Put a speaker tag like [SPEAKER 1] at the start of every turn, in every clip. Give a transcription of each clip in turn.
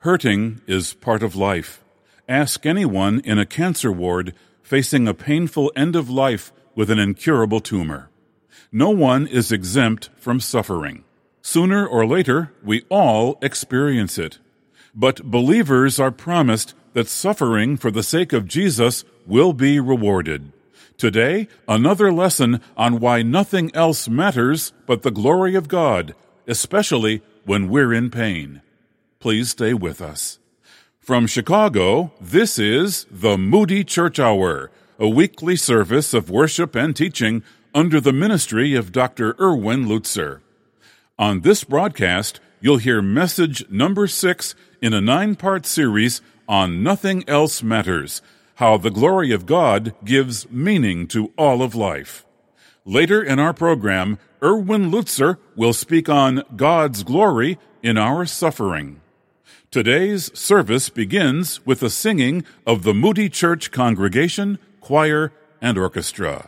[SPEAKER 1] Hurting is part of life. Ask anyone in a cancer ward facing a painful end of life with an incurable tumor. No one is exempt from suffering. Sooner or later, we all experience it. But believers are promised that suffering for the sake of Jesus will be rewarded. Today, another lesson on why nothing else matters but the glory of God, especially when we're in pain. Please stay with us. From Chicago, this is the Moody Church Hour, a weekly service of worship and teaching under the ministry of Dr. Erwin Lutzer. On this broadcast, you'll hear message number 6 in a 9-part series on Nothing Else Matters, how the glory of God gives meaning to all of life. Later in our program, Erwin Lutzer will speak on God's glory in our suffering. Today's service begins with the singing of the Moody Church congregation, choir, and orchestra.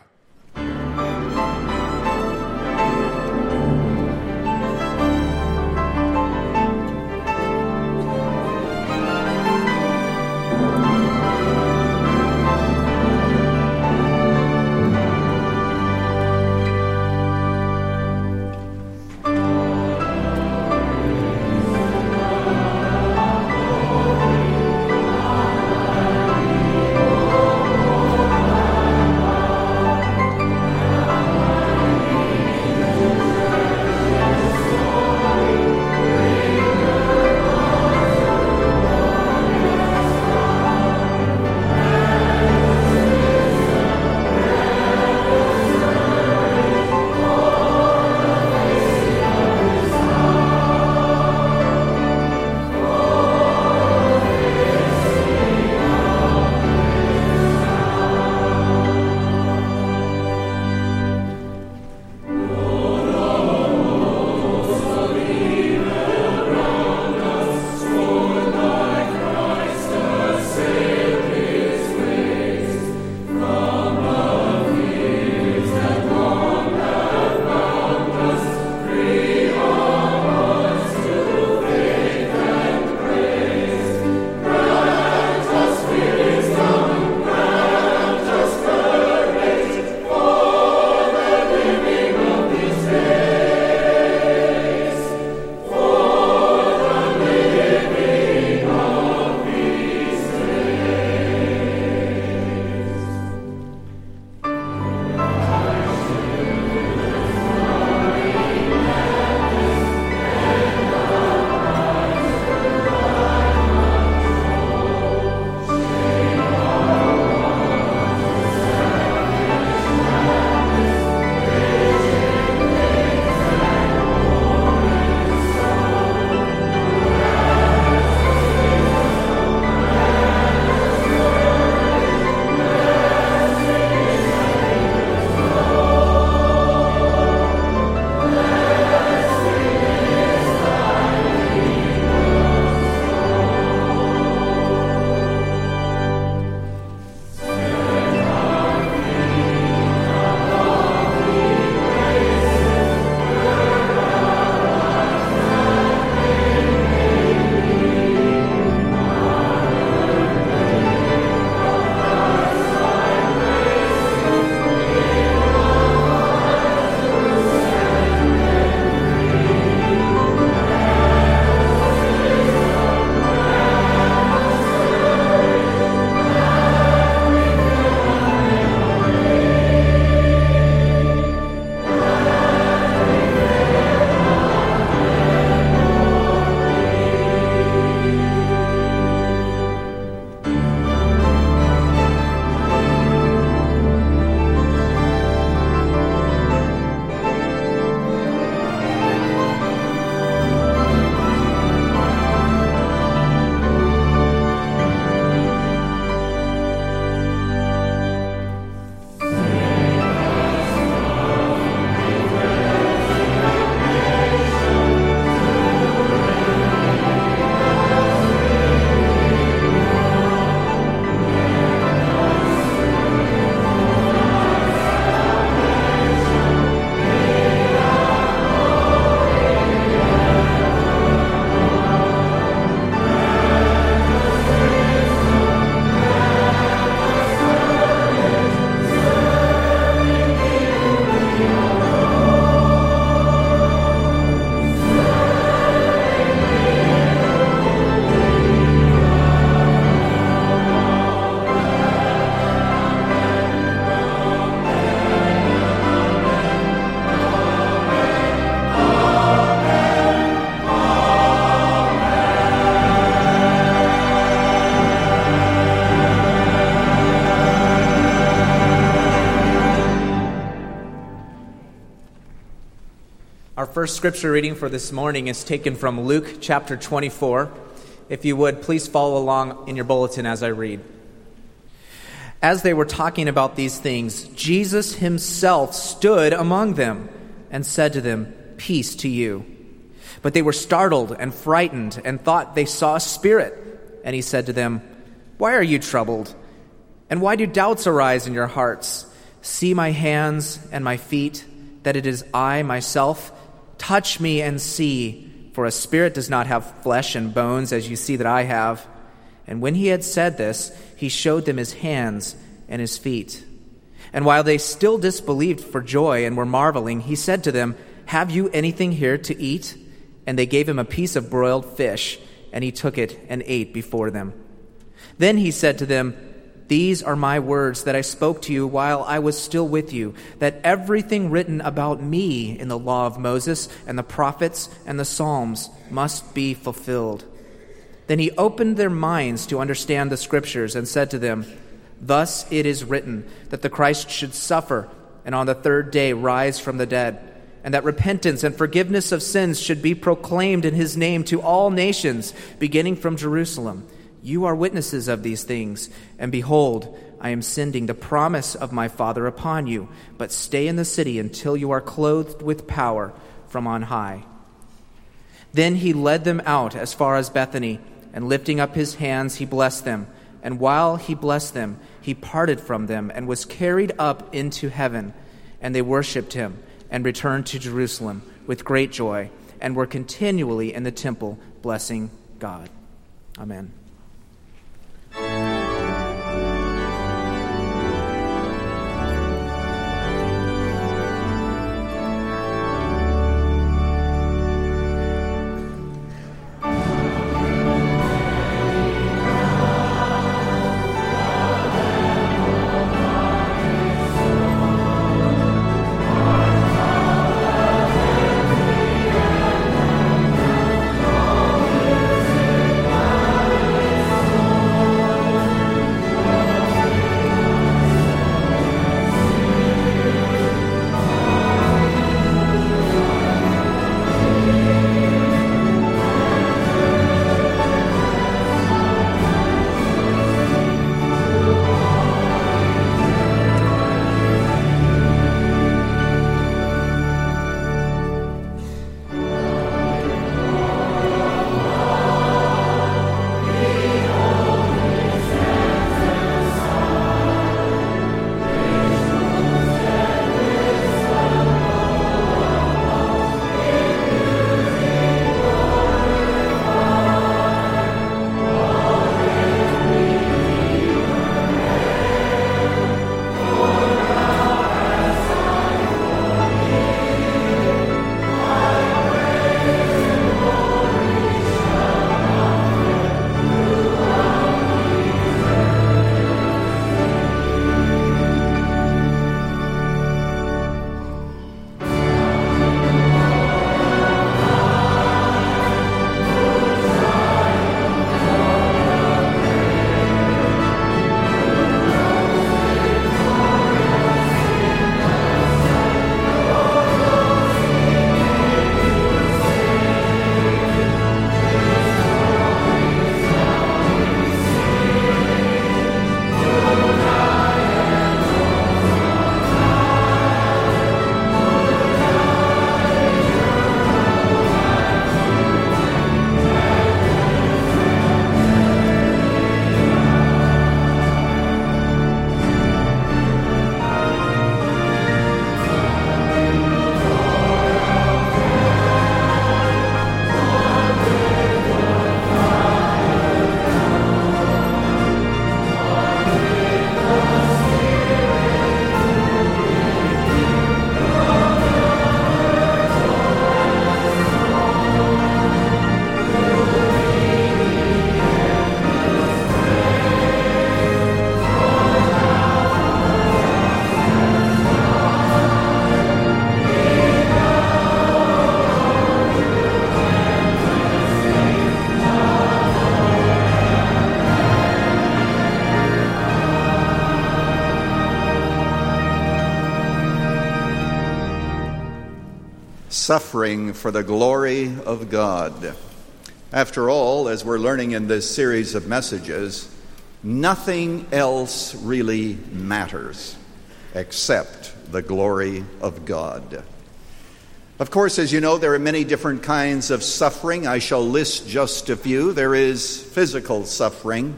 [SPEAKER 2] first scripture reading for this morning is taken from Luke chapter 24. If you would, please follow along in your bulletin as I read. As they were talking about these things, Jesus himself stood among them and said to them, "Peace to you." But they were startled and frightened and thought they saw a spirit. And he said to them, "Why are you troubled? And why do doubts arise in your hearts? See my hands and my feet, that it is I myself. Touch me and see, for a spirit does not have flesh and bones as you see that I have." And when he had said this, he showed them his hands and his feet. And while they still disbelieved for joy and were marveling, he said to them, "Have you anything here to eat?" And they gave him a piece of broiled fish, and he took it and ate before them. Then he said to them, "These are my words that I spoke to you while I was still with you, that everything written about me in the law of Moses and the prophets and the Psalms must be fulfilled." Then he opened their minds to understand the Scriptures and said to them, "Thus it is written, that the Christ should suffer and on the third day rise from the dead, and that repentance and forgiveness of sins should be proclaimed in his name to all nations, beginning from Jerusalem. You are witnesses of these things, and behold, I am sending the promise of my Father upon you, but stay in the city until you are clothed with power from on high." Then he led them out as far as Bethany, and lifting up his hands, he blessed them. And while he blessed them, he parted from them and was carried up into heaven. And they worshipped him and returned to Jerusalem with great joy, and were continually in the temple blessing God. Amen.
[SPEAKER 3] Suffering for the glory of God. After all, as we're learning in this series of messages, nothing else really matters except the glory of God. Of course, as you know, there are many different kinds of suffering. I shall list just a few. There is physical suffering.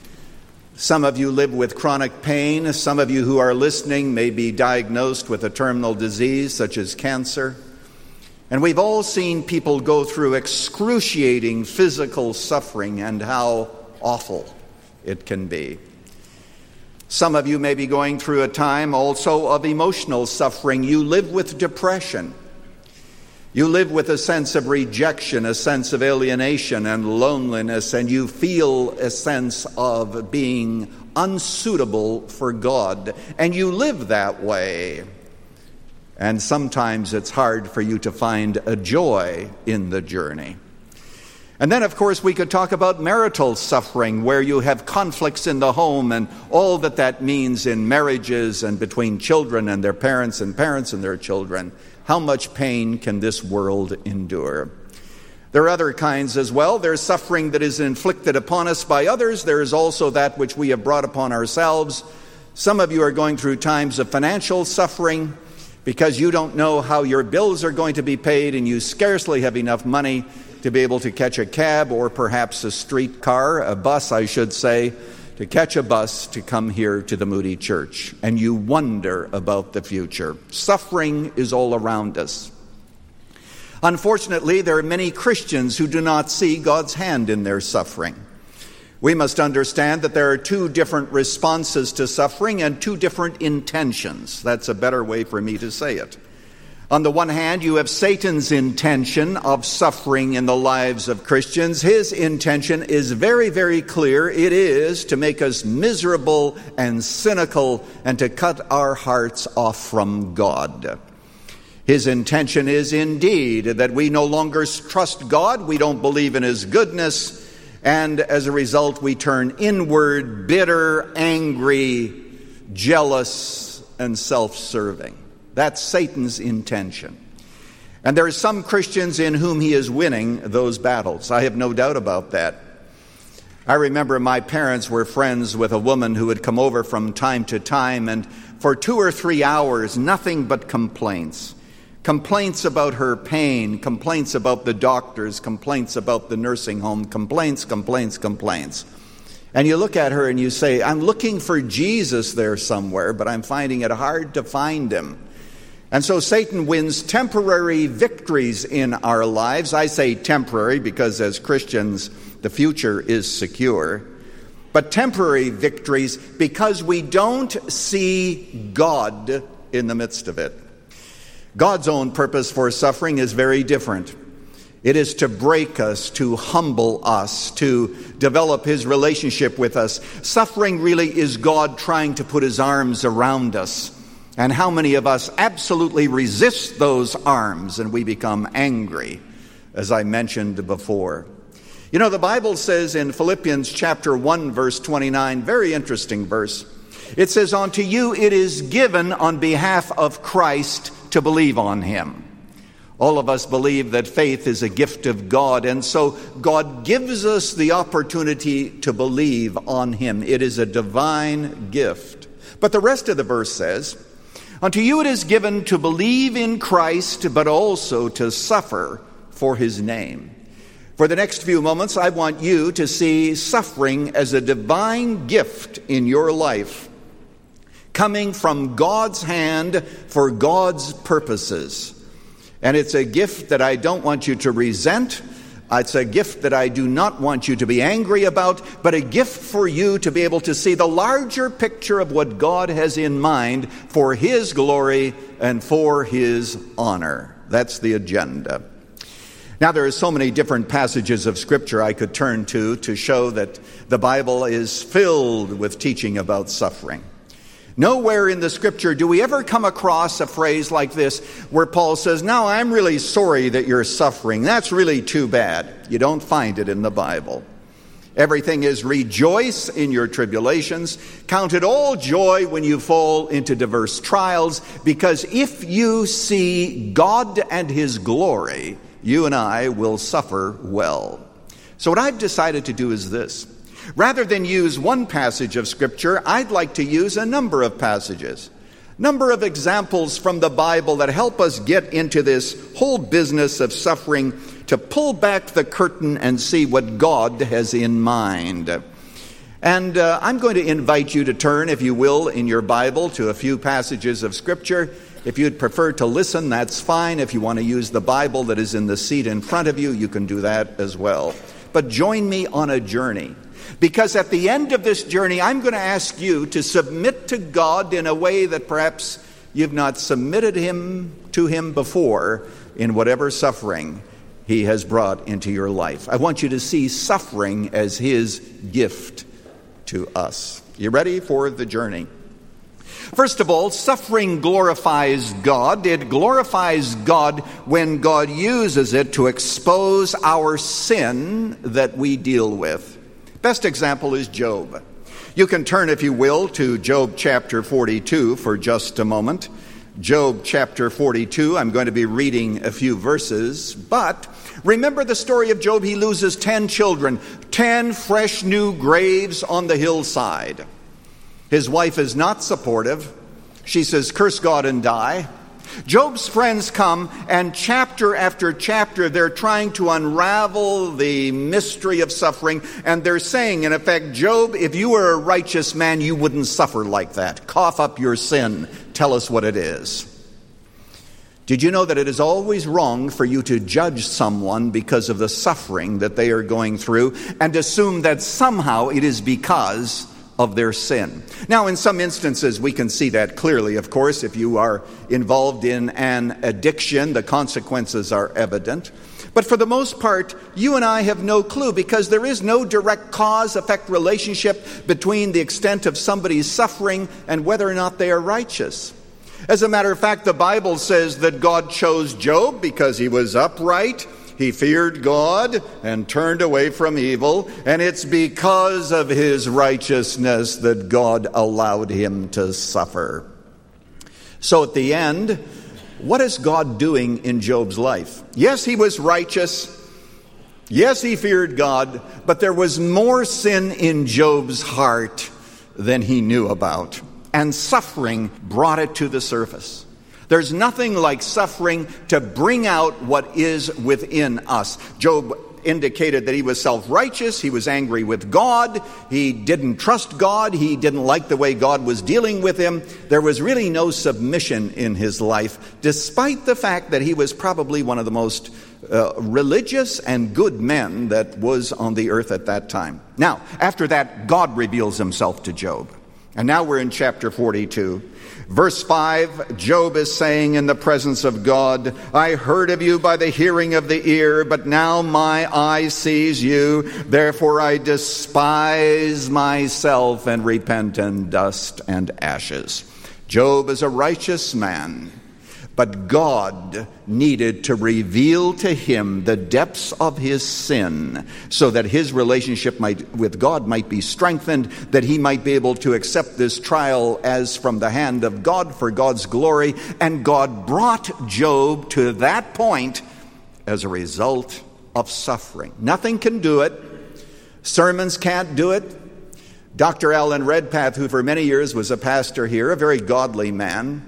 [SPEAKER 3] Some of you live with chronic pain. Some of you who are listening may be diagnosed with a terminal disease such as cancer. And we've all seen people go through excruciating physical suffering and how awful it can be. Some of you may be going through a time also of emotional suffering. You live with depression. You live with a sense of rejection, a sense of alienation and loneliness, and you feel a sense of being unsuitable for God. And you live that way. And sometimes it's hard for you to find a joy in the journey. And then, of course, we could talk about marital suffering, where you have conflicts in the home and all that means in marriages and between children and their parents and parents and their children. How much pain can this world endure? There are other kinds as well. There's suffering that is inflicted upon us by others. There is also that which we have brought upon ourselves. Some of you are going through times of financial suffering because you don't know how your bills are going to be paid and you scarcely have enough money to be able to catch a cab or perhaps a streetcar, a bus, I should say, to catch a bus to come here to the Moody Church. And you wonder about the future. Suffering is all around us. Unfortunately, there are many Christians who do not see God's hand in their suffering. We must understand that there are two different responses to suffering and two different intentions. That's a better way for me to say it. On the one hand, you have Satan's intention of suffering in the lives of Christians. His intention is very, very clear. It is to make us miserable and cynical and to cut our hearts off from God. His intention is indeed that we no longer trust God. We don't believe in His goodness. And as a result, we turn inward, bitter, angry, jealous, and self-serving. That's Satan's intention. And there are some Christians in whom he is winning those battles. I have no doubt about that. I remember my parents were friends with a woman who would come over from time to time, and for 2 or 3 hours, nothing but complaints. Complaints about her pain, complaints about the doctors, complaints about the nursing home, complaints. And you look at her and you say, I'm looking for Jesus there somewhere, but I'm finding it hard to find Him. And so Satan wins temporary victories in our lives. I say temporary because as Christians, the future is secure. But temporary victories because we don't see God in the midst of it. God's own purpose for suffering is very different. It is to break us, to humble us, to develop His relationship with us. Suffering really is God trying to put His arms around us. And how many of us absolutely resist those arms and we become angry, as I mentioned before. You know, the Bible says in Philippians chapter 1, verse 29, very interesting verse. It says, unto you it is given on behalf of Christ to believe on Him. All of us believe that faith is a gift of God, and so God gives us the opportunity to believe on Him. It is a divine gift. But the rest of the verse says, unto you it is given to believe in Christ, but also to suffer for His name. For the next few moments, I want you to see suffering as a divine gift in your life, coming from God's hand for God's purposes. And it's a gift that I don't want you to resent. It's a gift that I do not want you to be angry about, but a gift for you to be able to see the larger picture of what God has in mind for His glory and for His honor. That's the agenda. Now, there are so many different passages of Scripture I could turn to show that the Bible is filled with teaching about suffering. Nowhere in the Scripture do we ever come across a phrase like this where Paul says, now I'm really sorry that you're suffering. That's really too bad. You don't find it in the Bible. Everything is rejoice in your tribulations. Count it all joy when you fall into diverse trials, because if you see God and his glory, you and I will suffer well. So what I've decided to do is this. Rather than use one passage of Scripture, I'd like to use a number of passages, number of examples from the Bible that help us get into this whole business of suffering, to pull back the curtain and see what God has in mind. And I'm going to invite you to turn, if you will, in your Bible to a few passages of Scripture. If you'd prefer to listen, that's fine. If you want to use the Bible that is in the seat in front of you, you can do that as well. But join me on a journey, because at the end of this journey, I'm going to ask you to submit to God in a way that perhaps you've not submitted to him before in whatever suffering he has brought into your life. I want you to see suffering as his gift to us. You ready for the journey? First of all, suffering glorifies God. It glorifies God when God uses it to expose our sin that we deal with. Best example is Job. You can turn, if you will, to Job chapter 42 for just a moment. Job chapter 42, I'm going to be reading a few verses, but remember the story of Job. He loses 10 children, 10 fresh new graves on the hillside. His wife is not supportive. She says, curse God and die. Job's friends come, and chapter after chapter, they're trying to unravel the mystery of suffering, and they're saying, in effect, Job, if you were a righteous man, you wouldn't suffer like that. Cough up your sin. Tell us what it is. Did you know that it is always wrong for you to judge someone because of the suffering that they are going through and assume that somehow it is because of their sin? Now, in some instances, we can see that clearly, of course. If you are involved in an addiction, the consequences are evident. But for the most part, you and I have no clue, because there is no direct cause-effect relationship between the extent of somebody's suffering and whether or not they are righteous. As a matter of fact, the Bible says that God chose Job because he was upright. He feared God and turned away from evil, and it's because of his righteousness that God allowed him to suffer. So at the end, what is God doing in Job's life? Yes, he was righteous. Yes, he feared God, but there was more sin in Job's heart than he knew about, and suffering brought it to the surface. There's nothing like suffering to bring out what is within us. Job indicated that he was self-righteous. He was angry with God. He didn't trust God. He didn't like the way God was dealing with him. There was really no submission in his life, despite the fact that he was probably one of the most religious and good men that was on the earth at that time. Now, after that, God reveals himself to Job. And now we're in chapter 42. Verse 5, Job is saying in the presence of God, I heard of you by the hearing of the ear, but now my eye sees you. Therefore I despise myself and repent in dust and ashes. Job is a righteous man, but God needed to reveal to him the depths of his sin so that his relationship with God might be strengthened, that he might be able to accept this trial as from the hand of God for God's glory. And God brought Job to that point as a result of suffering. Nothing can do it. Sermons can't do it. Dr. Alan Redpath, who for many years was a pastor here, a very godly man,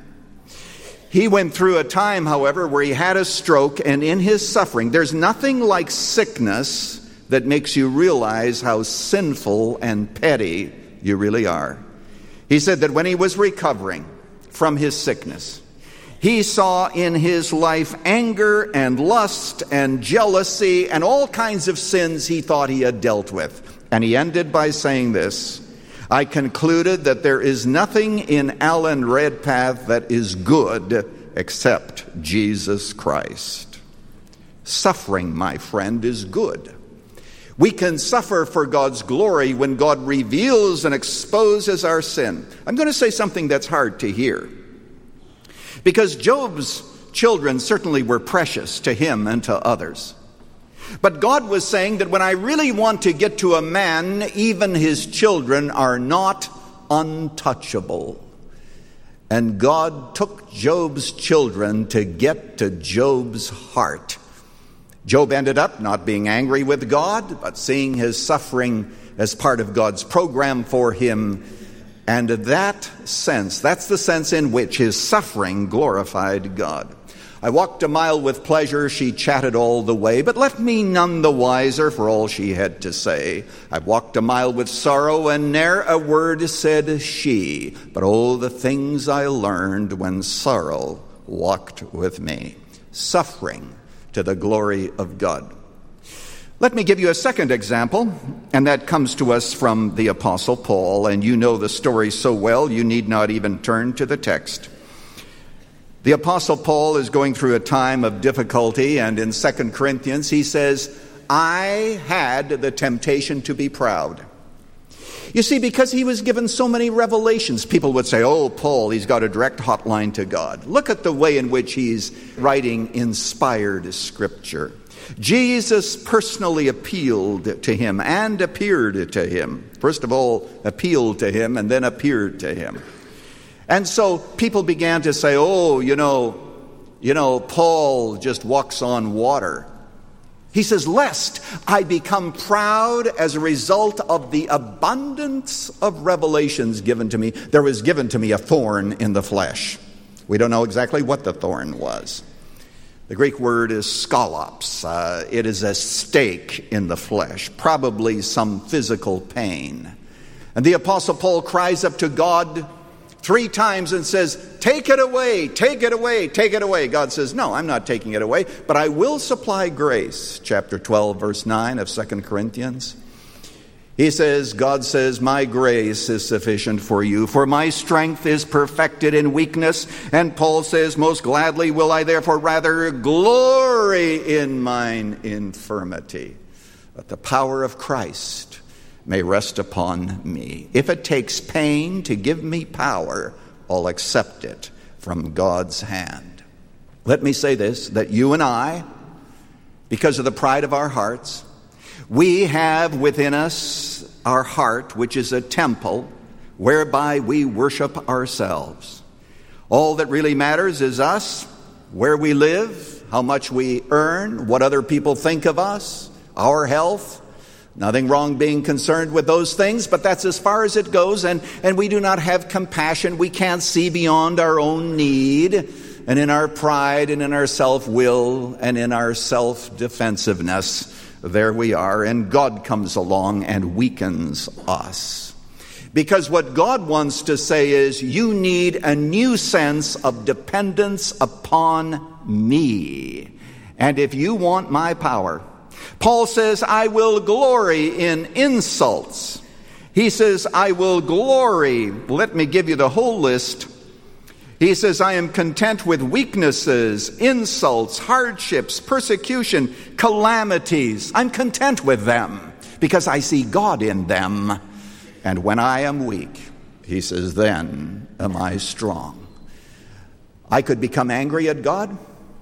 [SPEAKER 3] he went through a time, however, where he had a stroke, and in his suffering, there's nothing like sickness that makes you realize how sinful and petty you really are. He said that when he was recovering from his sickness, he saw in his life anger and lust and jealousy and all kinds of sins he thought he had dealt with. And he ended by saying this, I concluded that there is nothing in Alan Redpath that is good except Jesus Christ. Suffering, my friend, is good. We can suffer for God's glory when God reveals and exposes our sin. I'm going to say something that's hard to hear, because Job's children certainly were precious to him and to others. But God was saying that when I really want to get to a man, even his children are not untouchable. And God took Job's children to get to Job's heart. Job ended up not being angry with God, but seeing his suffering as part of God's program for him. And that's the sense in which his suffering glorified God. I walked a mile with pleasure, she chatted all the way, but left me none the wiser for all she had to say. I walked a mile with sorrow, and ne'er a word said she, but oh, the things I learned when sorrow walked with me. Suffering to the glory of God. Let me give you a second example, and that comes to us from the Apostle Paul, and you know the story so well you need not even turn to the text. The Apostle Paul is going through a time of difficulty, and in 2 Corinthians he says, I had the temptation to be proud. You see, because he was given so many revelations, people would say, oh, Paul, he's got a direct hotline to God. Look at the way in which he's writing inspired scripture. Jesus personally appealed to him and appeared to him. First of all, appealed to him and then appeared to him. And so people began to say, oh, you know, Paul just walks on water. He says, lest I become proud as a result of the abundance of revelations given to me. There was given to me a thorn in the flesh. We don't know exactly what the thorn was. The Greek word is skolops. It is a stake in the flesh, probably some physical pain. And the Apostle Paul cries up to God 3 times and says, take it away, take it away, take it away. God says, no, I'm not taking it away, but I will supply grace. Chapter 12, verse 9 of 2 Corinthians. He says, God says, my grace is sufficient for you, for my strength is perfected in weakness. And Paul says, most gladly will I therefore rather glory in mine infirmity, that the power of Christ may rest upon me. If it takes pain to give me power, I'll accept it from God's hand. Let me say this, that you and I, because of the pride of our hearts, we have within us our heart, which is a temple whereby we worship ourselves. All that really matters is us, where we live, how much we earn, what other people think of us, our health. Nothing wrong being concerned with those things, but that's as far as it goes, and we do not have compassion. We can't see beyond our own need, and in our pride and in our self-will and in our self-defensiveness, there we are, and God comes along and weakens us. Because what God wants to say is, you need a new sense of dependence upon me. And if you want my power, Paul says, I will glory in insults. He says, I will glory. Let me give you the whole list. He says, I am content with weaknesses, insults, hardships, persecution, calamities. I'm content with them because I see God in them. And when I am weak, he says, then am I strong. I could become angry at God.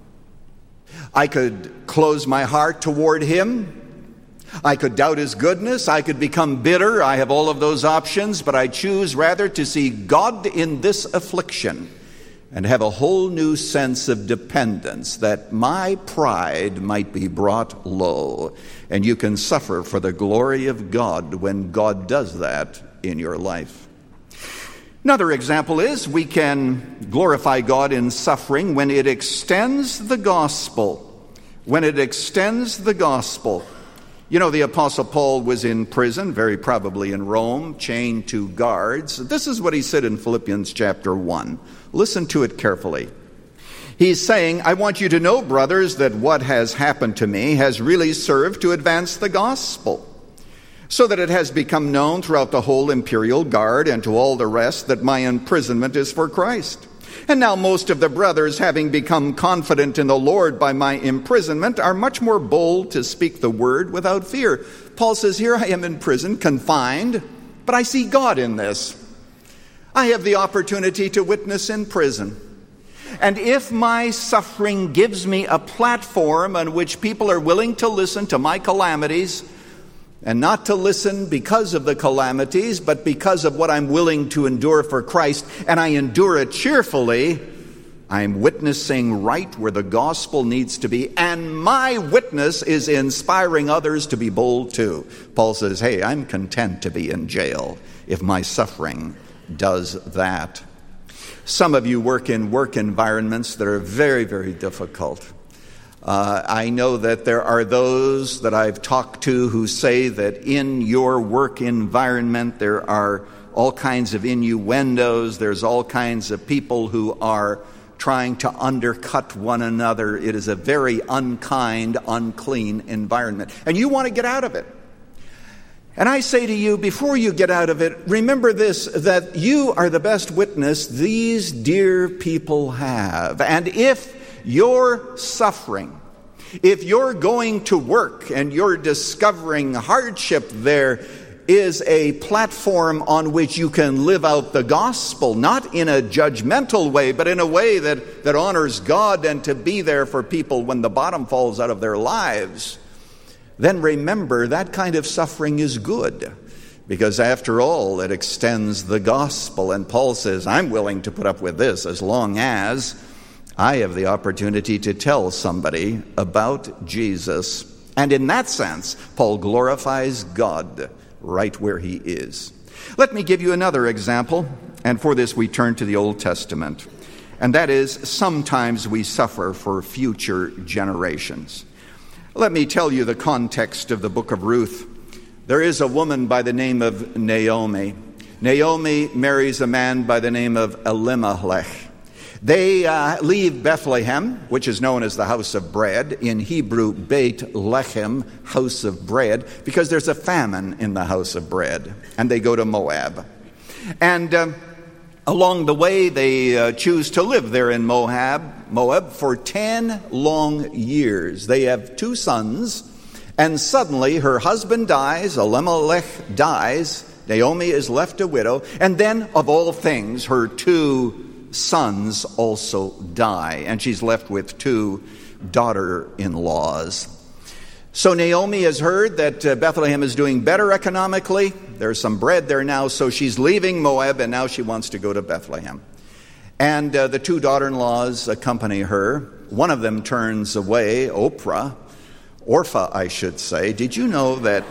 [SPEAKER 3] I could close my heart toward him. I could doubt his goodness. I could become bitter. I have all of those options, but I choose rather to see God in this affliction and have a whole new sense of dependence, that my pride might be brought low. And you can suffer for the glory of God when God does that in your life. Another example is we can glorify God in suffering when it extends the gospel. When it extends the gospel. You know, the Apostle Paul was in prison, very probably in Rome, chained to guards. This is what he said in Philippians chapter 1. Listen to it carefully. He's saying, I want you to know, brothers, that what has happened to me has really served to advance the gospel, so that it has become known throughout the whole imperial guard and to all the rest that my imprisonment is for Christ. And now most of the brothers, having become confident in the Lord by my imprisonment, are much more bold to speak the word without fear. Paul says, here I am in prison, confined, but I see God in this. I have the opportunity to witness in prison. And if my suffering gives me a platform on which people are willing to listen to my calamities, and not to listen because of the calamities, but because of what I'm willing to endure for Christ, and I endure it cheerfully, I'm witnessing right where the gospel needs to be, and my witness is inspiring others to be bold too. Paul says, hey, I'm content to be in jail if my suffering does that. Some of you work in work environments that are very, very difficult. I know that there are those that I've talked to who say that in your work environment there are all kinds of innuendos, there's all kinds of people who are trying to undercut one another. It is a very unkind, unclean environment. And you want to get out of it. And I say to you, before you get out of it, remember this, that you are the best witness these dear people have. And if you're suffering, if you're going to work and you're discovering hardship there, is a platform on which you can live out the gospel, not in a judgmental way, but in a way that honors God, and to be there for people when the bottom falls out of their lives, then remember that kind of suffering is good, because after all, it extends the gospel. And Paul says, I'm willing to put up with this as long as I have the opportunity to tell somebody about Jesus. And in that sense, Paul glorifies God right where he is. Let me give you another example, and for this we turn to the Old Testament. And that is, sometimes we suffer for future generations. Let me tell you the context of the book of Ruth. There is a woman by the name of Naomi. Naomi marries a man by the name of Elimelech. They leave Bethlehem, which is known as the house of bread, in Hebrew, Beit Lechem, house of bread, because there's a famine in the house of bread, and they go to Moab. And along the way, they choose to live there in Moab for 10 long years. They have 2 sons, and suddenly her husband dies, Elimelech dies, Naomi is left a widow, and then, of all things, her 2 sons also die, and she's left with 2 daughter-in-laws. So Naomi has heard that Bethlehem is doing better economically. There's some bread there now, so she's leaving Moab, and now she wants to go to Bethlehem. And the 2 daughter-in-laws accompany her. One of them turns away, Orpah, I should say. Did you know that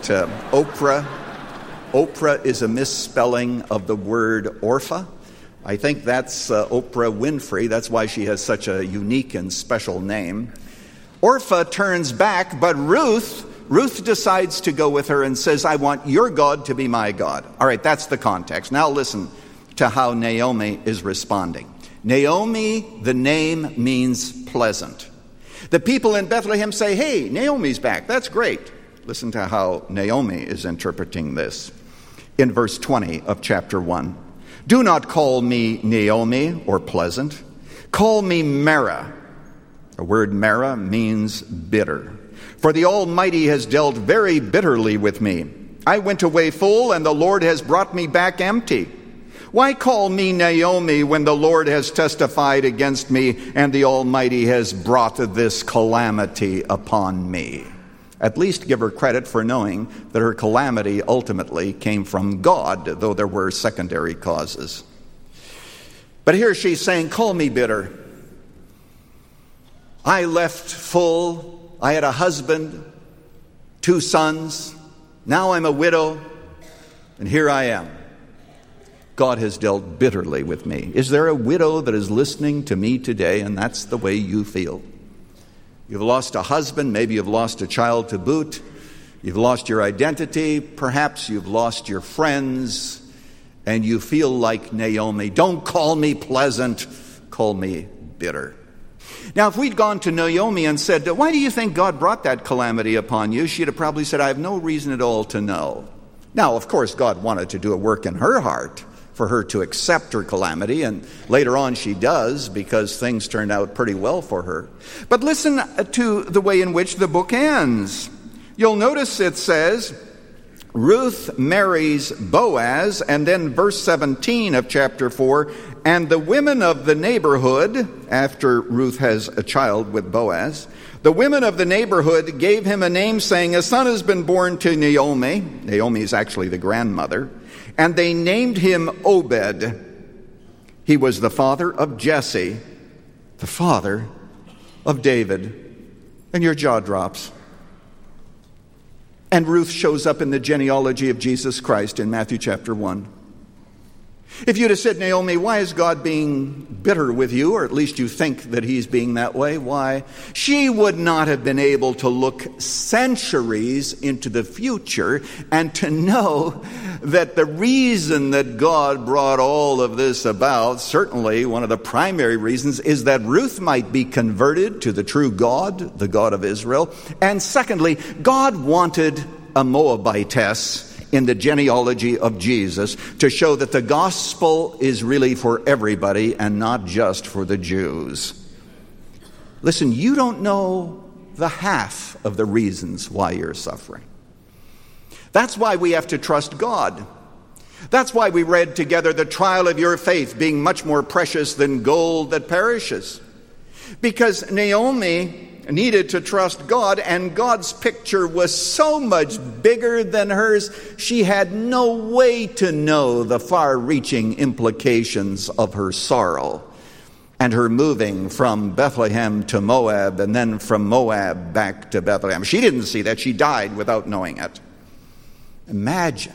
[SPEAKER 3] Oprah is a misspelling of the word Orpha? I think that's Oprah Winfrey. That's why she has such a unique and special name. Orpah turns back, but Ruth decides to go with her and says, I want your God to be my God. All right, that's the context. Now listen to how Naomi is responding. Naomi, the name means pleasant. The people in Bethlehem say, hey, Naomi's back. That's great. Listen to how Naomi is interpreting this. In verse 20 of chapter 1. Do not call me Naomi, or pleasant. Call me Mara. The word Mara means bitter. For the Almighty has dealt very bitterly with me. I went away full, and the Lord has brought me back empty. Why call me Naomi when the Lord has testified against me, and the Almighty has brought this calamity upon me? At least give her credit for knowing that her calamity ultimately came from God, though there were secondary causes. But here she's saying, call me bitter. I left full. I had a husband, 2 sons. Now I'm a widow, and here I am. God has dealt bitterly with me. Is there a widow that is listening to me today, and that's the way you feel? You've lost a husband, maybe you've lost a child to boot, you've lost your identity, perhaps you've lost your friends, and you feel like Naomi. Don't call me pleasant, call me bitter. Now, if we'd gone to Naomi and said, why do you think God brought that calamity upon you? She'd have probably said, I have no reason at all to know. Now, of course, God wanted to do a work in her heart for her to accept her calamity, and later on she does, because things turned out pretty well for her. But listen to the way in which the book ends. You'll notice it says, Ruth marries Boaz, and then verse 17 of chapter 4, and the women of the neighborhood, after Ruth has a child with Boaz, the women of the neighborhood gave him a name, saying, a son has been born to Naomi. Naomi is actually the grandmother. And they named him Obed. He was the father of Jesse, the father of David. And your jaw drops. And Ruth shows up in the genealogy of Jesus Christ in Matthew chapter 1. If you'd have said, Naomi, why is God being bitter with you? Or at least you think that he's being that way. Why? She would not have been able to look centuries into the future and to know that the reason that God brought all of this about, certainly one of the primary reasons, is that Ruth might be converted to the true God, the God of Israel. And secondly, God wanted a Moabitess in the genealogy of Jesus to show that the gospel is really for everybody and not just for the Jews. Listen, you don't know the half of the reasons why you're suffering. That's why we have to trust God. That's why we read together the trial of your faith being much more precious than gold that perishes. Because Naomi needed to trust God, and God's picture was so much bigger than hers, she had no way to know the far-reaching implications of her sorrow and her moving from Bethlehem to Moab and then from Moab back to Bethlehem. She didn't see that. She died without knowing it. Imagine.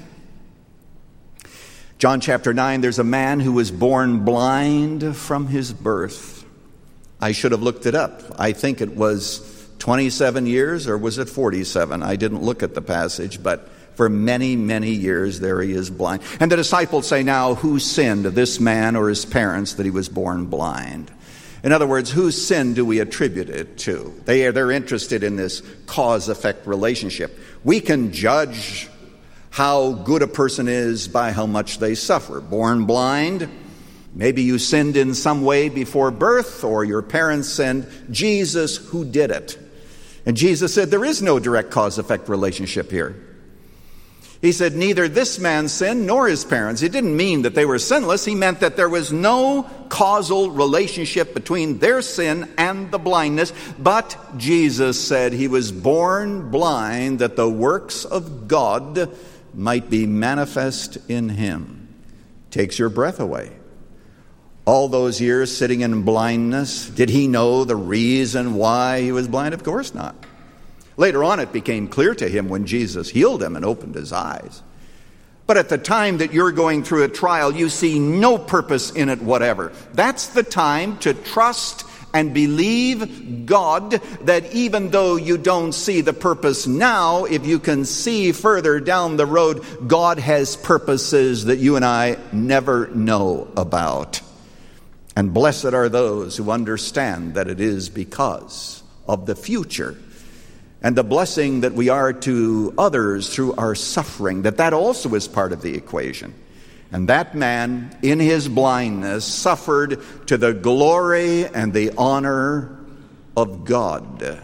[SPEAKER 3] John chapter 9, there's a man who was born blind from his birth. I should have looked it up. I think it was 27 years, or was it 47? I didn't look at the passage, but for many, many years there he is blind. And the disciples say, now, who sinned, this man or his parents, that he was born blind? In other words, whose sin do we attribute it to? They're interested in this cause-effect relationship. We can judge how good a person is by how much they suffer. Born blind, maybe you sinned in some way before birth, or your parents sinned. Jesus, who did it? And Jesus said there is no direct cause-effect relationship here. He said neither this man sinned nor his parents. It didn't mean that they were sinless. He meant that there was no causal relationship between their sin and the blindness. But Jesus said he was born blind that the works of God might be manifest in him. Takes your breath away. All those years sitting in blindness, did he know the reason why he was blind? Of course not. Later on, it became clear to him when Jesus healed him and opened his eyes. But at the time that you're going through a trial, you see no purpose in it whatever. That's the time to trust and believe God, that even though you don't see the purpose now, if you can see further down the road, God has purposes that you and I never know about. And blessed are those who understand that it is because of the future and the blessing that we are to others through our suffering, that also is part of the equation. And that man, in his blindness, suffered to the glory and the honor of God.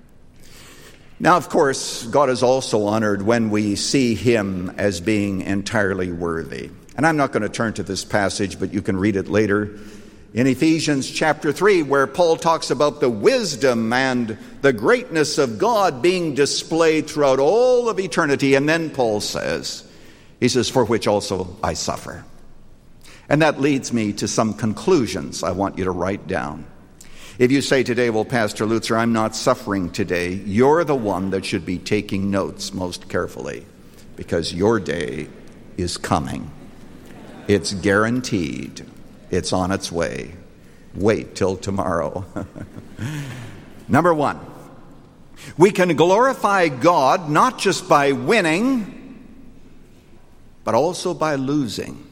[SPEAKER 3] Now, of course, God is also honored when we see him as being entirely worthy. And I'm not going to turn to this passage, but you can read it later in Ephesians chapter 3, where Paul talks about the wisdom and the greatness of God being displayed throughout all of eternity. And then Paul says, he says, for which also I suffer. And that leads me to some conclusions I want you to write down. If you say today, well, Pastor Lutzer, I'm not suffering today, you're the one that should be taking notes most carefully, because your day is coming. It's guaranteed. It's on its way. Wait till tomorrow. Number one, we can glorify God not just by winning, but also by losing.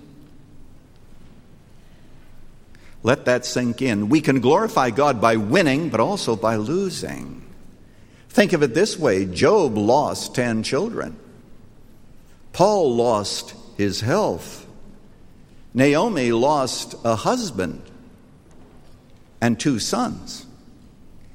[SPEAKER 3] Let that sink in. We can glorify God by winning, but also by losing. Think of it this way. Job lost 10 children. Paul lost his health. Naomi lost a husband and 2 sons.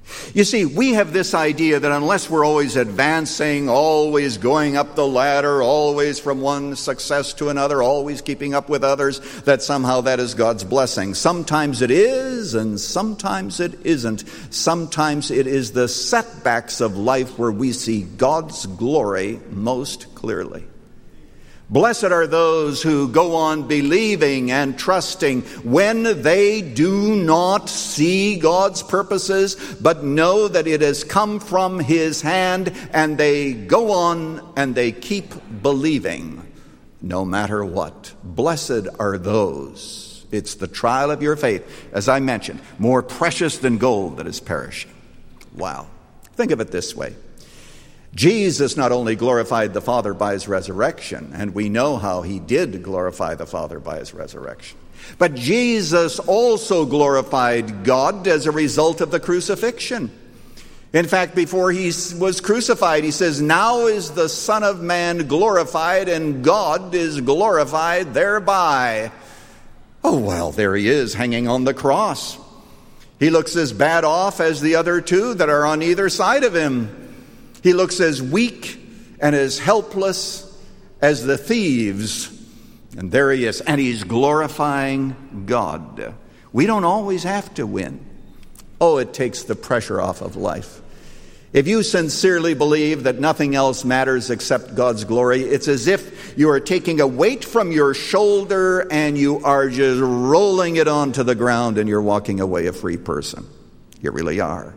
[SPEAKER 3] You see, we have this idea that unless we're always advancing, always going up the ladder, always from one success to another, always keeping up with others, that somehow that is God's blessing. Sometimes it is, and sometimes it isn't. Sometimes it is the setbacks of life where we see God's glory most clearly. Blessed are those who go on believing and trusting when they do not see God's purposes, but know that it has come from His hand, and they go on and they keep believing no matter what. Blessed are those. It's the trial of your faith, as I mentioned, more precious than gold that is perishing. Wow. Think of it this way. Jesus not only glorified the Father by His resurrection, and we know how He did glorify the Father by His resurrection, but Jesus also glorified God as a result of the crucifixion. In fact, before He was crucified, He says, "Now is the Son of Man glorified, and God is glorified thereby." Oh, well, there He is hanging on the cross. He looks as bad off as the other two that are on either side of Him. He looks as weak and as helpless as the thieves. And there He is, and He's glorifying God. We don't always have to win. Oh, it takes the pressure off of life. If you sincerely believe that nothing else matters except God's glory, it's as if you are taking a weight from your shoulder and you are just rolling it onto the ground, and you're walking away a free person. You really are.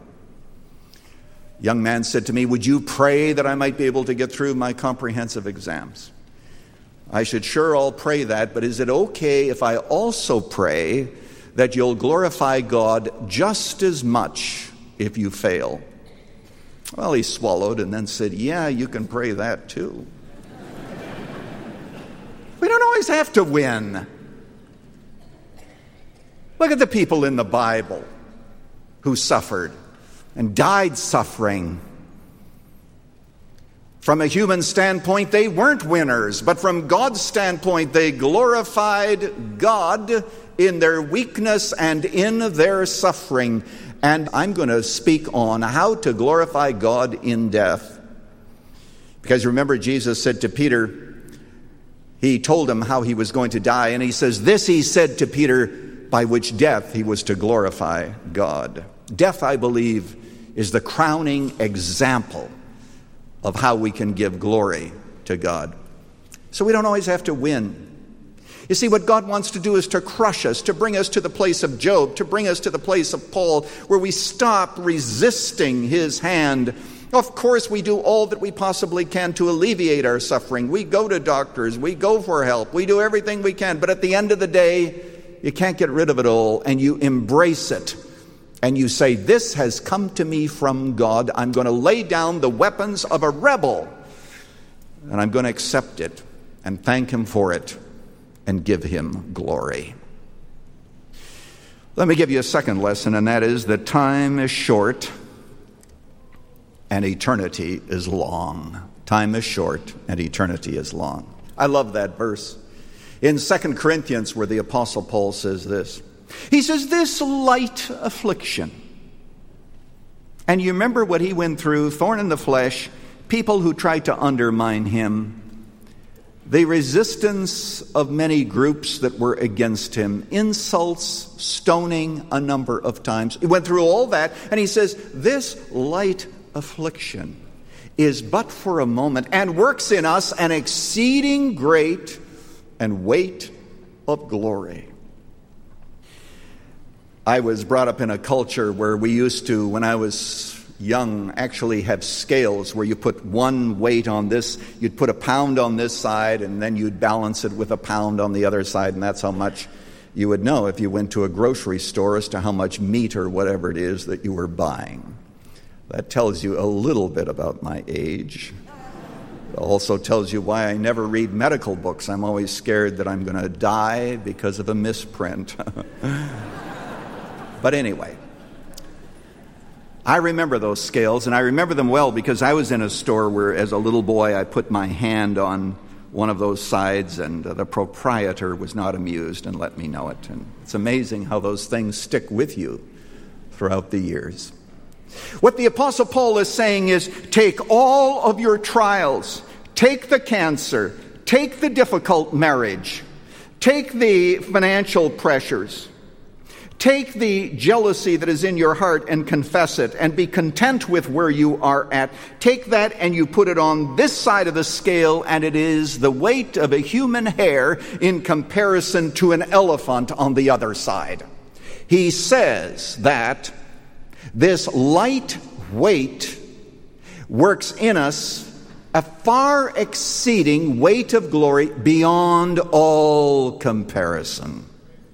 [SPEAKER 3] A young man said to me, "Would you pray that I might be able to get through my comprehensive exams?" I said, "Sure, I'll pray that, but is it okay if I also pray that you'll glorify God just as much if you fail?" Well, he swallowed and then said, "Yeah, you can pray that too." We don't always have to win. Look at the people in the Bible who suffered and died suffering. From a human standpoint, they weren't winners, but from God's standpoint, they glorified God in their weakness and in their suffering. And I'm going to speak on how to glorify God in death. Because remember, Jesus said to Peter, He told him how he was going to die, and He says, "This He said to Peter, by which death He was to glorify God." Death, I believe, is the crowning example of how we can give glory to God. So we don't always have to win. You see, what God wants to do is to crush us, to bring us to the place of Job, to bring us to the place of Paul, where we stop resisting His hand. Of course, we do all that we possibly can to alleviate our suffering. We go to doctors, we go for help, we do everything we can, but at the end of the day, you can't get rid of it all, and you embrace it. And you say, "This has come to me from God. I'm going to lay down the weapons of a rebel, and I'm going to accept it and thank Him for it and give Him glory." Let me give you a second lesson, and that is that time is short and eternity is long. Time is short and eternity is long. I love that verse. In 2 Corinthians, where the Apostle Paul says this, he says, "This light affliction." And you remember what he went through, thorn in the flesh, people who tried to undermine him, the resistance of many groups that were against him, insults, stoning a number of times. He went through all that, and he says, "This light affliction is but for a moment, and works in us an exceeding great and weight of glory." I was brought up in a culture where we used to, when I was young, actually have scales where you put one weight on this, you'd put a pound on this side, and then you'd balance it with a pound on the other side, and that's how much you would know if you went to a grocery store as to how much meat or whatever it is that you were buying. That tells you a little bit about my age. It also tells you why I never read medical books. I'm always scared that I'm going to die because of a misprint. But anyway, I remember those scales, and I remember them well because I was in a store where, as a little boy, I put my hand on one of those sides, and the proprietor was not amused and let me know it. And it's amazing how those things stick with you throughout the years. What the Apostle Paul is saying is, take all of your trials, take the cancer, take the difficult marriage, take the financial pressures, take the jealousy that is in your heart and confess it, and be content with where you are at. Take that and you put it on this side of the scale, and it is the weight of a human hair in comparison to an elephant on the other side. He says that this light weight works in us a far exceeding weight of glory beyond all comparison.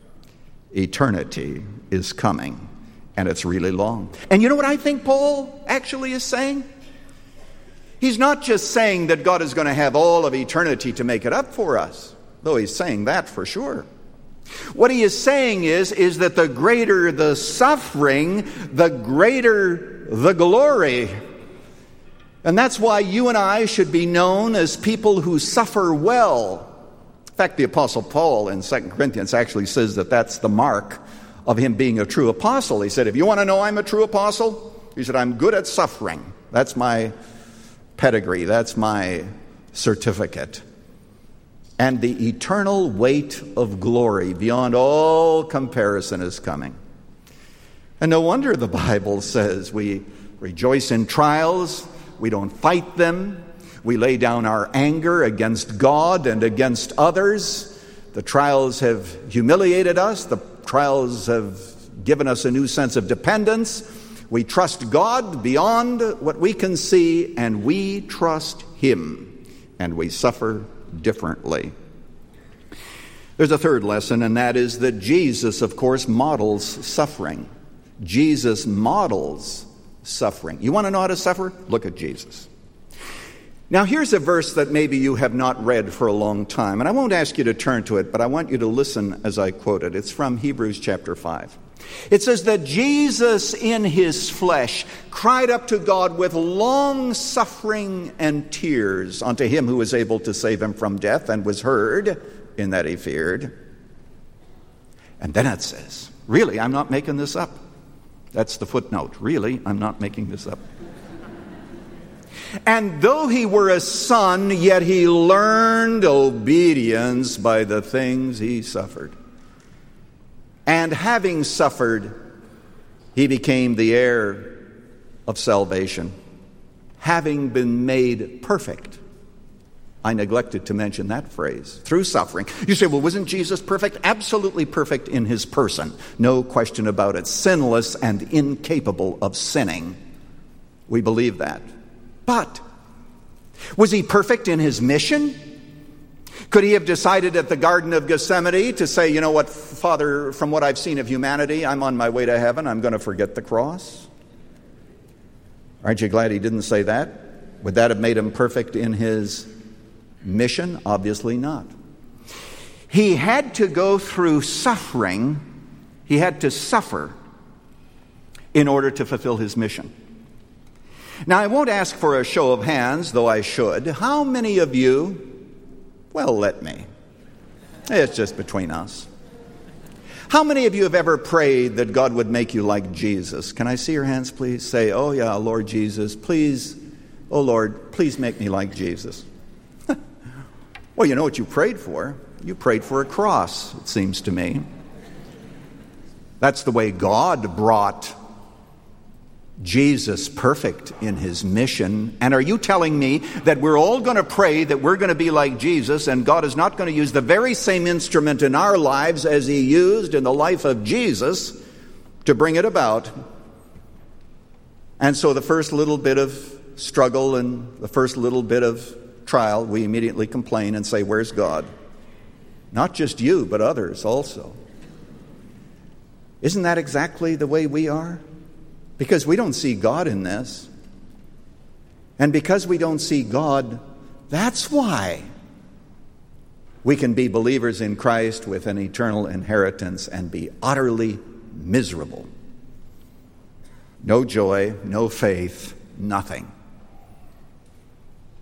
[SPEAKER 3] Eternity is coming, and it's really long. And you know what I think Paul actually is saying? He's not just saying that God is going to have all of eternity to make it up for us, though he's saying that for sure. What he is saying is that the greater the suffering, the greater the glory. And that's why you and I should be known as people who suffer well. In fact, the Apostle Paul in 2 Corinthians actually says that that's the mark of him being a true apostle. He said, if you want to know I'm a true apostle, he said, I'm good at suffering. That's my pedigree. That's my certificate. And the eternal weight of glory beyond all comparison is coming. And no wonder the Bible says we rejoice in trials, we don't fight them, we lay down our anger against God and against others. The trials have humiliated us, the trials have given us a new sense of dependence. We trust God beyond what we can see, and we trust Him, and we suffer differently. There's a third lesson, and that is that Jesus, of course, models suffering. Jesus models suffering. You want to know how to suffer? Look at Jesus. Now, here's a verse that maybe you have not read for a long time, and I won't ask you to turn to it, but I want you to listen as I quote it. It's from Hebrews chapter 5. It says that Jesus in his flesh cried up to God with long suffering and tears unto him who was able to save him from death, and was heard in that he feared. And then it says, really, I'm not making this up. That's the footnote. Really, I'm not making this up. And though he were a son, yet he learned obedience by the things he suffered. And having suffered, he became the heir of salvation, having been made perfect. I neglected to mention that phrase, through suffering. You say, well, wasn't Jesus perfect? Absolutely perfect in his person. No question about it. Sinless and incapable of sinning. We believe that. But was he perfect in his mission? Could he have decided at the Garden of Gethsemane to say, you know what, Father, from what I've seen of humanity, I'm on my way to heaven. I'm going to forget the cross. Aren't you glad he didn't say that? Would that have made him perfect in his mission? Obviously not. He had to go through suffering. He had to suffer in order to fulfill his mission. Now, I won't ask for a show of hands, though I should. How many of you, well, let me. It's just between us. How many of you have ever prayed that God would make you like Jesus? Can I see your hands, please? Say, oh yeah, Lord Jesus, please, oh Lord, please make me like Jesus. Well, you know what you prayed for? You prayed for a cross, it seems to me. That's the way God brought Jesus perfect in his mission. And are you telling me that we're all going to pray that we're going to be like Jesus, and God is not going to use the very same instrument in our lives as he used in the life of Jesus to bring it about? And so the first little bit of struggle and the first little bit of trial, we immediately complain and say, where's God? Not just you, but others also. Isn't that exactly the way we are? Because we don't see God in this. And because we don't see God, that's why we can be believers in Christ with an eternal inheritance and be utterly miserable. No joy, no faith, nothing.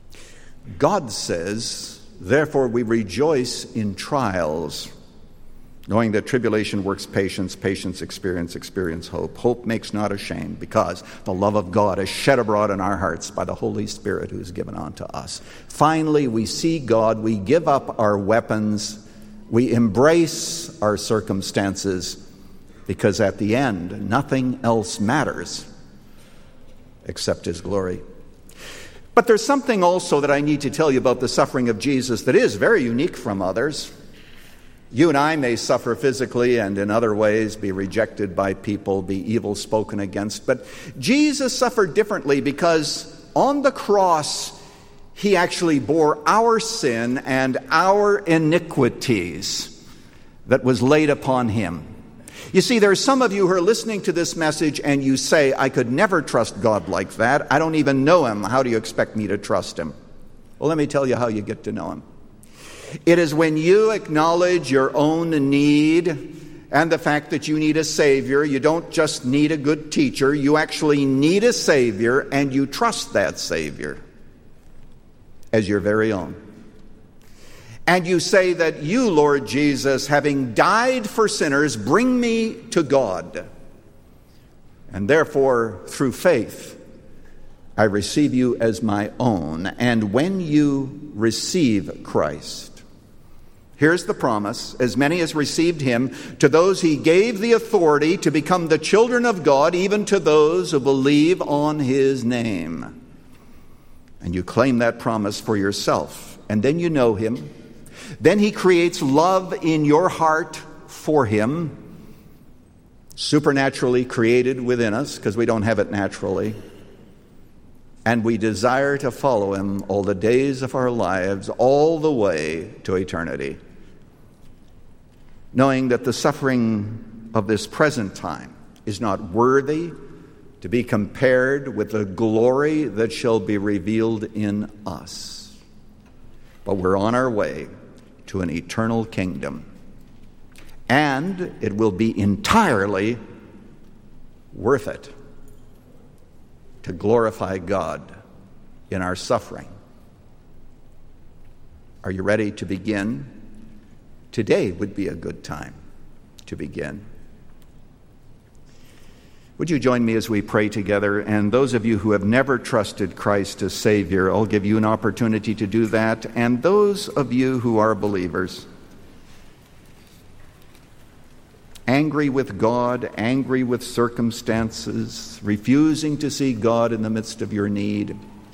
[SPEAKER 3] God says, therefore we rejoice in trials. knowing that tribulation works patience, patience experience hope. Hope makes not ashamed, because the love of God is shed abroad in our hearts by the Holy Spirit who is given unto us. Finally, we see God, we give up our weapons, we embrace our circumstances, because at the end, nothing else matters except His glory. But there's something also that I need to tell you about the suffering of Jesus that is very unique from others. You and I may suffer physically and in other ways, be rejected by people, be evil spoken against. But Jesus suffered differently because on the cross, He actually bore our sin and our iniquities that was laid upon Him. You see, there are some of you who are listening to this message and you say, I could never trust God like that. I don't even know Him. How do you expect me to trust Him? Well, let me tell you how you get to know Him. It is when you acknowledge your own need and the fact that you need a Savior. You don't just need a good teacher. You actually need a Savior, and you trust that Savior as your very own. And you say that you, Lord Jesus, having died for sinners, bring me to God. And therefore, through faith, I receive you as my own. And when you receive Christ, here's the promise: as many as received Him, to those He gave the authority to become the children of God, even to those who believe on His name. And you claim that promise for yourself. And then you know Him. Then He creates love in your heart for Him, supernaturally created within us, because we don't have it naturally. And we desire to follow Him all the days of our lives, all the way to eternity, knowing that the suffering of this present time is not worthy to be compared with the glory that shall be revealed in us. But we're on our way to an eternal kingdom, and it will be entirely worth it to glorify God in our suffering. Are you ready to begin? Today would be a good time to begin. Would you join me as we pray together? And those of you who have never trusted Christ as Savior, I'll give you an opportunity to do that. And those of you who are believers, angry with God, angry with circumstances, refusing to see God in the midst of your need,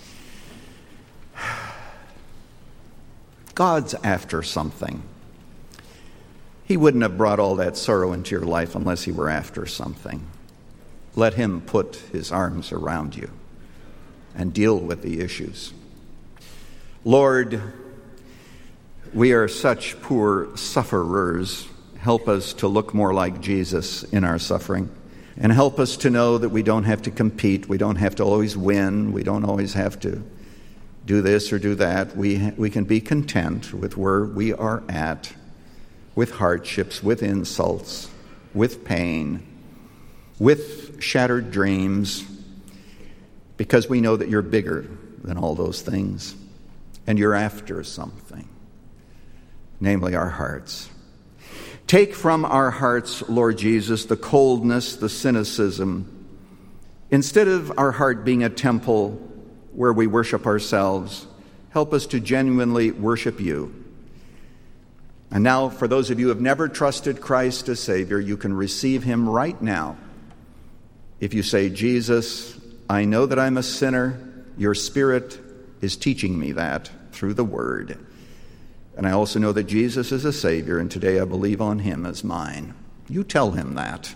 [SPEAKER 3] God's after something. He wouldn't have brought all that sorrow into your life unless He were after something. Let Him put His arms around you and deal with the issues. Lord, we are such poor sufferers. Help us to look more like Jesus in our suffering. And help us to know that we don't have to compete. We don't have to always win. We don't always have to do this or do that. We can be content with where we are at, with hardships, with insults, with pain, with shattered dreams, because we know that You're bigger than all those things, and You're after something, namely our hearts. Take from our hearts, Lord Jesus, the coldness, the cynicism. Instead of our heart being a temple where we worship ourselves, help us to genuinely worship You. And now, for those of you who have never trusted Christ as Savior, you can receive Him right now. If you say, Jesus, I know that I'm a sinner. Your Spirit is teaching me that through the Word. And I also know that Jesus is a Savior, and today I believe on Him as mine. You tell Him that.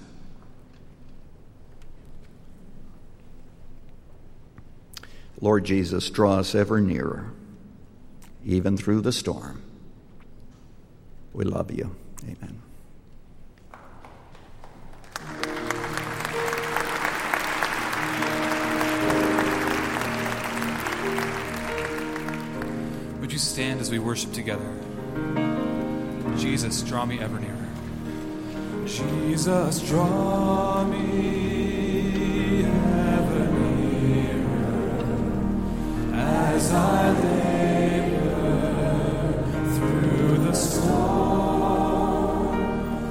[SPEAKER 3] Lord Jesus, draw us ever nearer, even through the storm. We love You. Amen.
[SPEAKER 4] Would you stand as we worship together? Jesus, draw me ever nearer. Jesus, draw me ever nearer as I labor through the storm.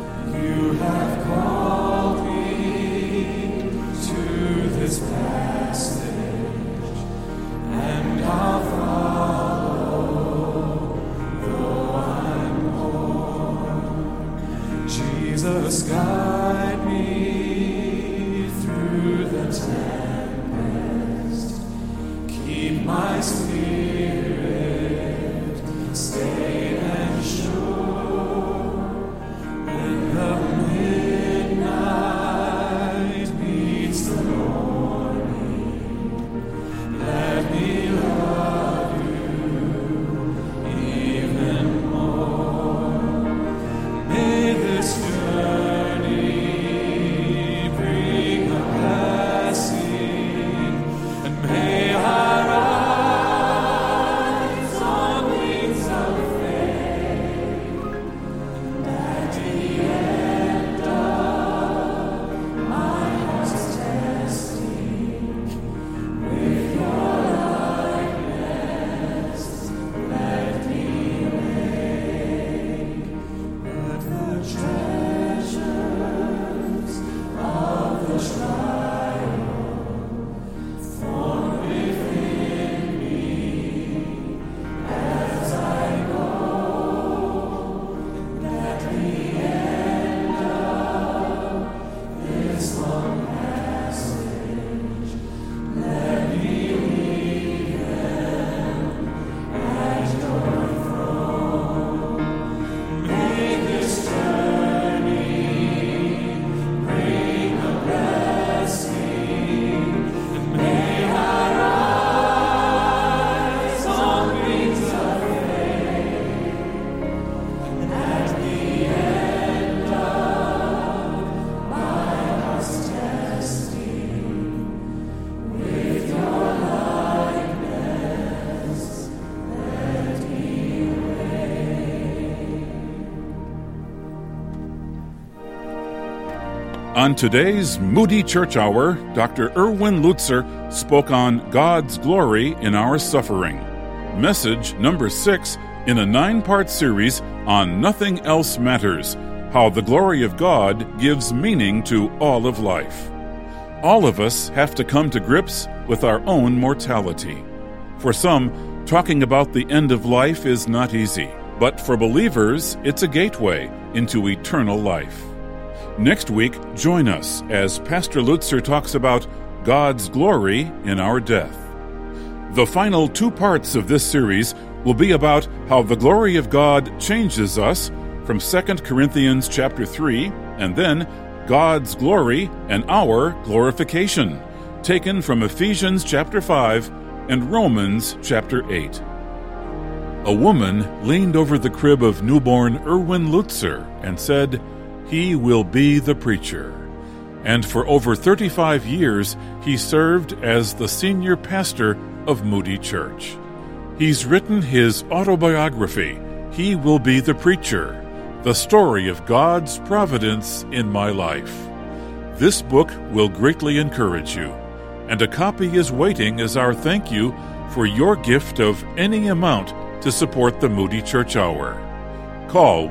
[SPEAKER 1] On today's Moody Church Hour, Dr. Erwin Lutzer spoke on God's glory in our suffering. Message number 6 in a 9-part series on Nothing Else Matters, how the glory of God gives meaning to all of life. All of us have to come to grips with our own mortality. For some, talking about the end of life is not easy, but for believers, it's a gateway into eternal life. Next week, join us as Pastor Lutzer talks about God's glory in our death. The final 2 parts of this series will be about how the glory of God changes us from 2 Corinthians chapter 3, and then God's glory and our glorification, taken from Ephesians chapter 5 and Romans chapter 8. A woman leaned over the crib of newborn Erwin Lutzer and said, "He will be the preacher." And for over 35 years, he served as the senior pastor of Moody Church. He's written his autobiography, He Will Be the Preacher, the story of God's providence in my life. This book will greatly encourage you, and a copy is waiting as our thank you for your gift of any amount to support the Moody Church Hour. Call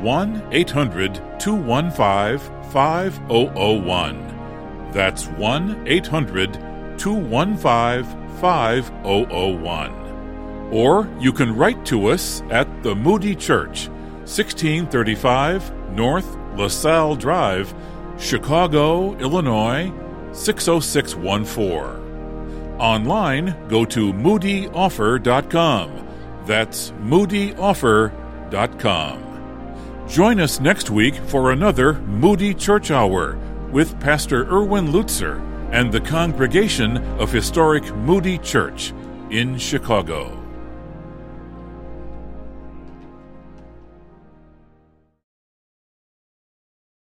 [SPEAKER 1] 1-800-215-5001. That's 1-800-215-5001. Or you can write to us at the Moody Church, 1635 North LaSalle Drive, Chicago, Illinois, 60614. Online, go to moodyoffer.com. That's moodyoffer.com. Join us next week for another Moody Church Hour with Pastor Erwin Lutzer and the congregation of historic Moody Church in Chicago.